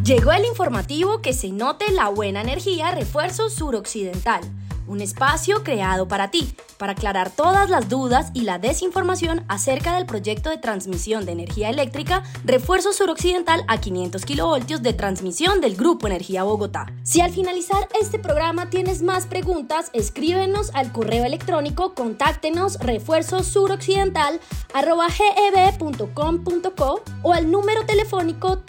Llegó el informativo que se note la buena energía Refuerzo Suroccidental, un espacio creado para ti, para aclarar todas las dudas y la desinformación acerca del proyecto de transmisión de energía eléctrica Refuerzo Suroccidental a 500 kilovoltios de transmisión del Grupo Energía Bogotá. Si al finalizar este programa tienes más preguntas, escríbenos al correo electrónico contáctenos refuerzosuroccidental@geb.com.co o al número telefónico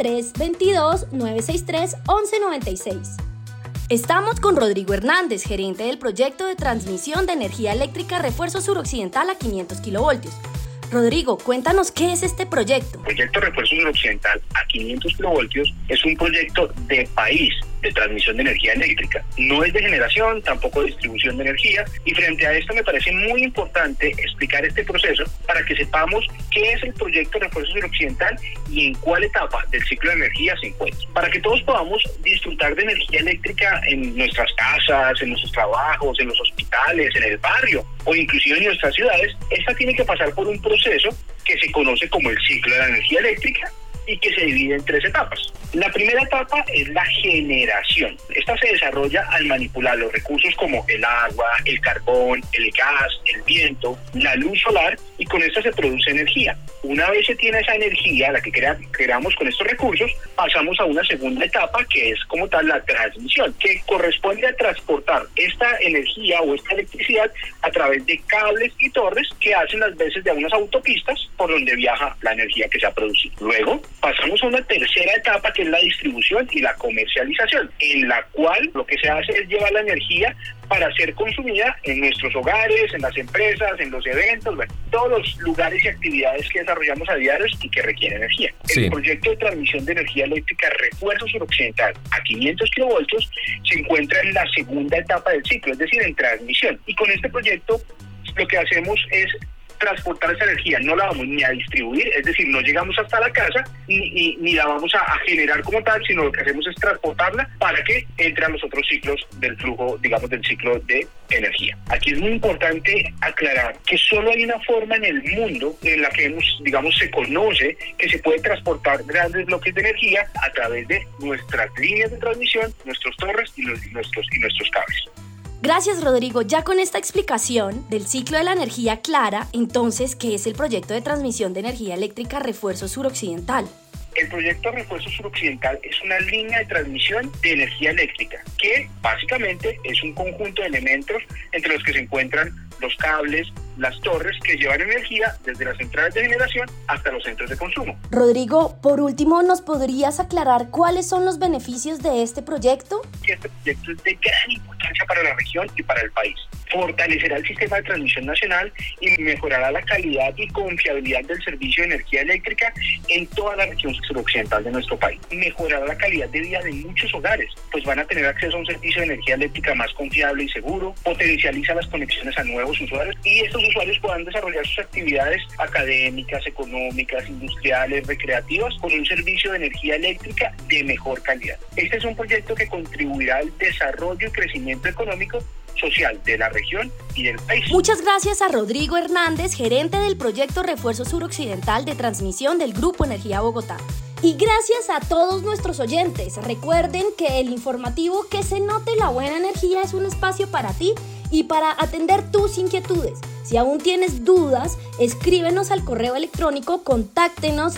322-963-1196. Estamos con Rodrigo Hernández, gerente del proyecto de transmisión de energía eléctrica Refuerzo Suroccidental a 500 kilovoltios. Rodrigo, cuéntanos qué es este proyecto. El proyecto Refuerzo Suroccidental a 500 kilovoltios es un proyecto de país de transmisión de energía eléctrica. No es de generación, tampoco de distribución de energía, y frente a esto me parece muy importante explicar este proceso para que sepamos qué es el proyecto Refuerzo Suroccidental y en cuál etapa del ciclo de energía se encuentra. Para que todos podamos disfrutar de energía eléctrica en nuestras casas, en nuestros trabajos, en los hospitales, en el barrio o inclusive en nuestras ciudades, esta tiene que pasar por un proceso que se conoce como el ciclo de la energía eléctrica y que se divide en 3 etapas. La primera etapa es la generación. Esta se desarrolla al manipular los recursos como el agua, el carbón, el gas, el viento, la luz solar, y con esta se produce energía. Una vez se tiene esa energía, la que creamos con estos recursos, pasamos a una segunda etapa que es como tal la transmisión, que corresponde a transportar esta energía o esta electricidad a través de cables y torres que hacen las veces de unas autopistas por donde viaja la energía que se ha producido. Luego pasamos a una tercera etapa que es la distribución y la comercialización, en la cual lo que se hace es llevar la energía para ser consumida en nuestros hogares, en las empresas, en los eventos, todos los lugares y actividades que desarrollamos a diario y que requieren energía. Sí. El proyecto de transmisión de energía eléctrica Refuerzo Suroccidental a 500 kilovoltios se encuentra en la segunda etapa del ciclo, es decir, en transmisión. Y con este proyecto lo que hacemos es transportar esa energía, no la vamos ni a distribuir, es decir, no llegamos hasta la casa ni la vamos a generar como tal, sino lo que hacemos es transportarla para que entre a los otros ciclos del flujo, digamos, del ciclo de energía. Aquí es muy importante aclarar que solo hay una forma en el mundo en la que se conoce que se puede transportar grandes bloques de energía a través de nuestras líneas de transmisión, nuestros torres y nuestros cables. Gracias, Rodrigo. Ya con esta explicación del ciclo de la energía clara, entonces, ¿qué es el proyecto de transmisión de energía eléctrica Refuerzo Suroccidental? El proyecto Refuerzo Suroccidental es una línea de transmisión de energía eléctrica que básicamente es un conjunto de elementos entre los que se encuentran los cables, las torres que llevan energía desde las centrales de generación hasta los centros de consumo. Rodrigo, por último, ¿nos podrías aclarar cuáles son los beneficios de este proyecto? Este proyecto es de gran importancia para la región y para el país. Fortalecerá el sistema de transmisión nacional y mejorará la calidad y confiabilidad del servicio de energía eléctrica en toda la región suroccidental de nuestro país. Mejorará la calidad de vida de muchos hogares, pues van a tener acceso a un servicio de energía eléctrica más confiable y seguro, potencializa las conexiones a nuevos usuarios y estos usuarios puedan desarrollar sus actividades académicas, económicas, industriales, recreativas con un servicio de energía eléctrica de mejor calidad. Este es un proyecto que contribuirá al desarrollo y crecimiento económico social de la región y del país. Muchas gracias a Rodrigo Hernández, gerente del proyecto Refuerzo Suroccidental de transmisión del Grupo Energía Bogotá. Y gracias a todos nuestros oyentes. Recuerden que el informativo Que se note la buena energía es un espacio para ti y para atender tus inquietudes. Si aún tienes dudas, escríbenos al correo electrónico contáctenos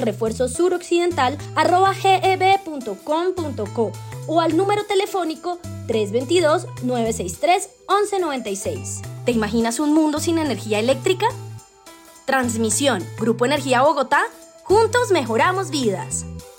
refuerzosuroccidental@geb.com.co o al número telefónico 322-963-1196. ¿Te imaginas un mundo sin energía eléctrica? Transmisión, Grupo Energía Bogotá, juntos mejoramos vidas.